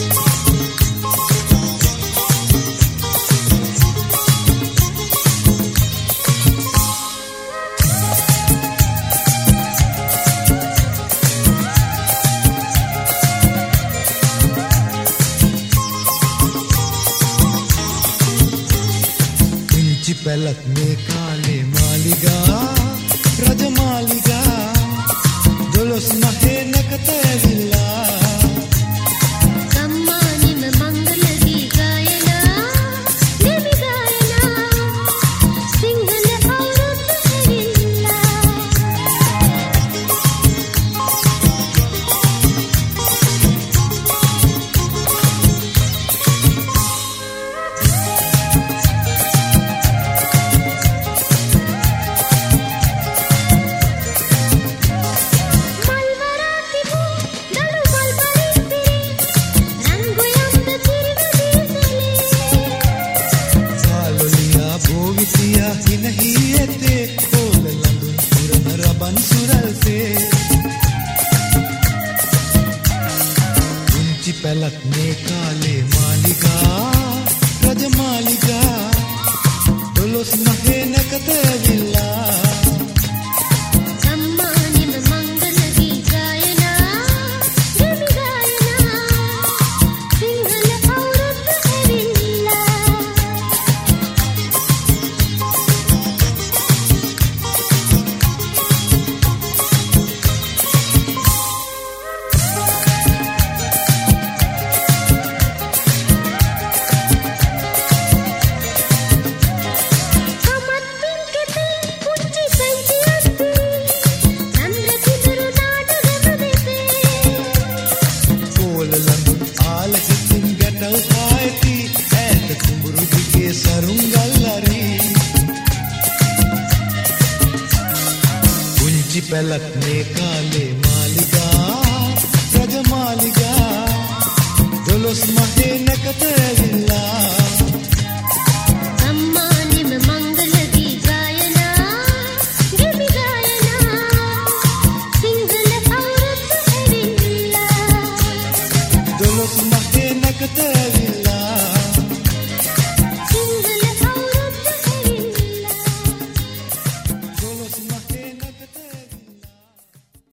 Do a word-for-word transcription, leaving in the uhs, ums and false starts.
පැලක් මේ කාලේ මාලිගා රජමාලිගා දොළොස් මහේ නැකත ඇවිල්ලා සම්මානෙම මංගල ගී ගායනා දෙවි ගායනා සිංහල අවුරුද්ද ඇවිල්ලා පැලක් මේ කාලේ මාලිගා රජමාලිගා දොළොස් මහේ නැකත ඇවිල්ලා සම්මානෙම මංගල ගී ගායනා දෙවි ගායනා සිංහල අවුරුද්ද ඇවිල්ලා පැලක් මේ කාලේ මාලිගා රජමාලිගා දොළොස් මහේ නැකත ඇවිල්ලා සම්මානෙම මංගල ගී ගායනා දෙවි ගායනා සිංහල අවුරුද්ද ඇවිල්ලා දොළොස් මහේ නැකත ඇවිල්ලා